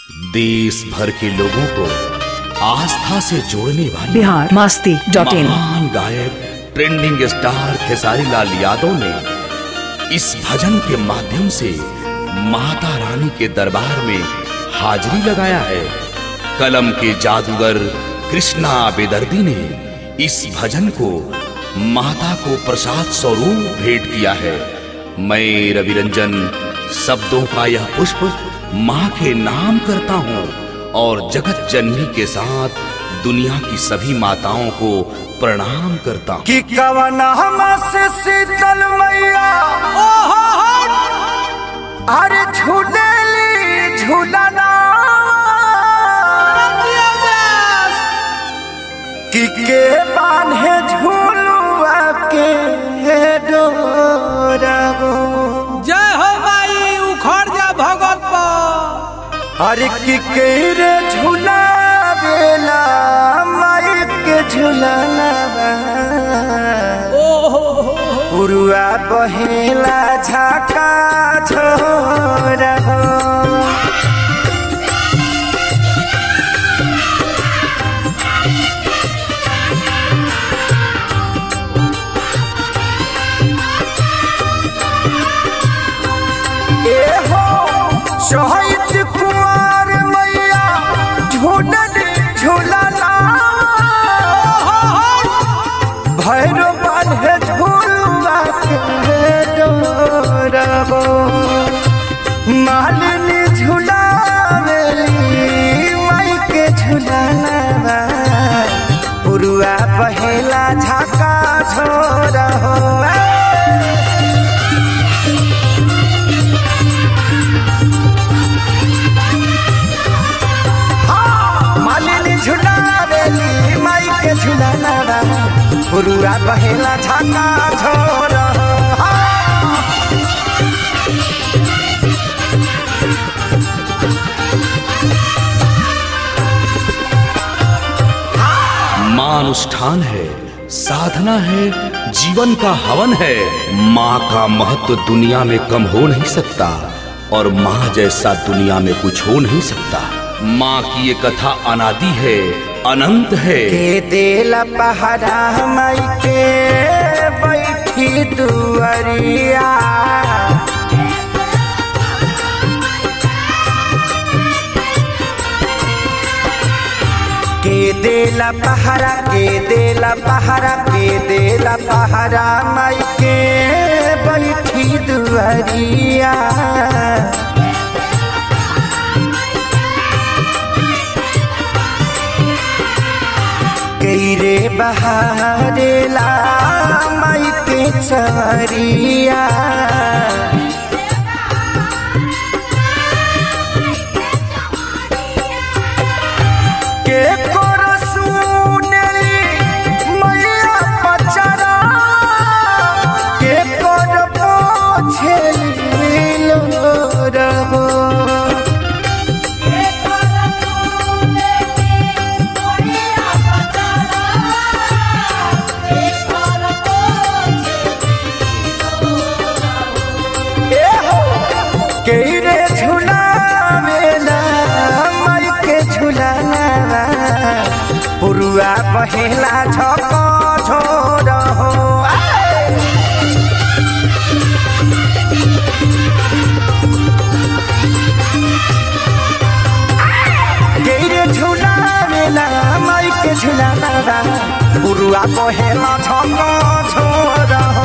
देश भर के लोगों को आस्था से जोड़ने वाले biharmasti.in महान गायक ट्रेंडिंग स्टार खेसारी लाल यादव ने इस भजन के माध्यम से माता रानी के दरबार में हाजिरी लगाया है। कलम के जादूगर कृष्णा बेदर्दी ने इस भजन को माता को प्रसाद स्वरूप भेंट किया है। मैं रवि रंजन शब्दों का यह पुष्प माँ के नाम करता हूँ और जगत जननी के साथ दुनिया की सभी माताओं को प्रणाम करता हूँ। कि कवना से शीतल मैया अरे झूलेली झूलना कि के बान्हे झूलुआ के डोरगो। जय हो माई उखड़ जा भगत अरे कि के रे झूलावेला माई के झूलना पुरुआ बहेला झाका छोरा हो। शहीद कुमार मैया झूलनी झूलना भैरो बान्हे झूलुआ के डोरगो। मालिनी झूलावेली माई के झूलना पुरुआ बहेला झाका छोरा हो। पुरुआ बहेला झाका झोर। माँ अनुष्ठान है, साधना है, जीवन का हवन है। माँ का महत्व दुनिया में कम हो नहीं सकता और माँ जैसा दुनिया में कुछ हो नहीं सकता। माँ की ये कथा अनादि है, अनंत है। के देला पहरा माई के बैठी दुआरिया के देला पहरा के देला पहरा के देला पहरा माई के बैठी दुआरिया। रे बहारेला माई के चवरिया के कोर सुनेली मैया पचरा के कोर पोछेली लोरगो। पुरुआ बहेला झको झोर हो। गेरे झूलावेला माई के झूलाना पुरुआ बहेला झको झोर हो।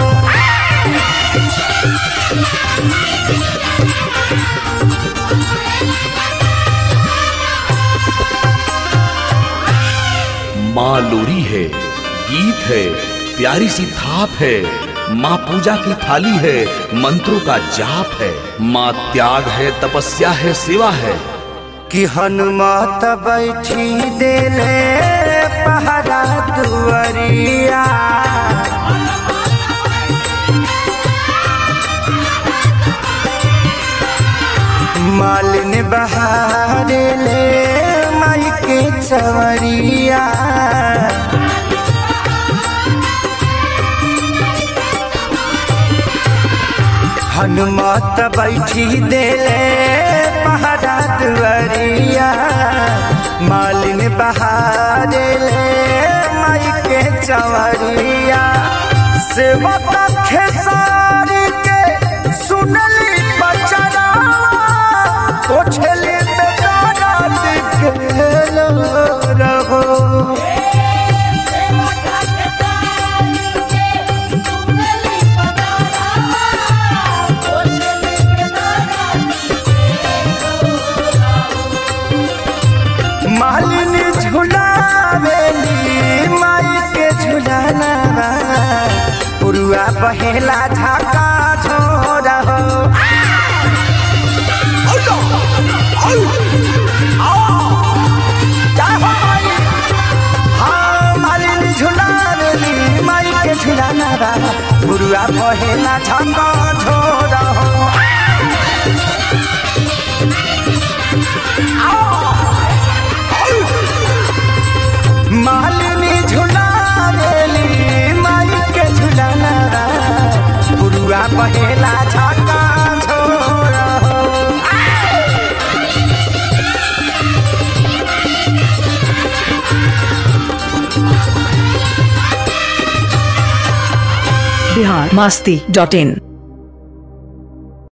माँ लोरी है, गीत है, प्यारी सी थाप है। माँ पूजा की थाली है, मंत्रों का जाप है। माँ त्याग है, तपस्या है, सेवा है। कि हनुमत बैठी देले पहरा दुआरिया मालिन बहारेले माई के चवरिया हनुमत बैठी देले पहरा दुआरिया चवरिया सेवक खेसारी के सुनली बचरा पोछली पे दर्द के रहो मालिनी झुलावेली माई के झुलाना पुरुआ बहेला झाका छोड़ा हो हाँ मालिनी झुलावेली माई के झुलाना पुरुआ बहेला झाका छोड़ा हो मालिनी झुलावेली माई के झुलाना पुरुआ बहेला झाका छोड़ा हो biharmasti.in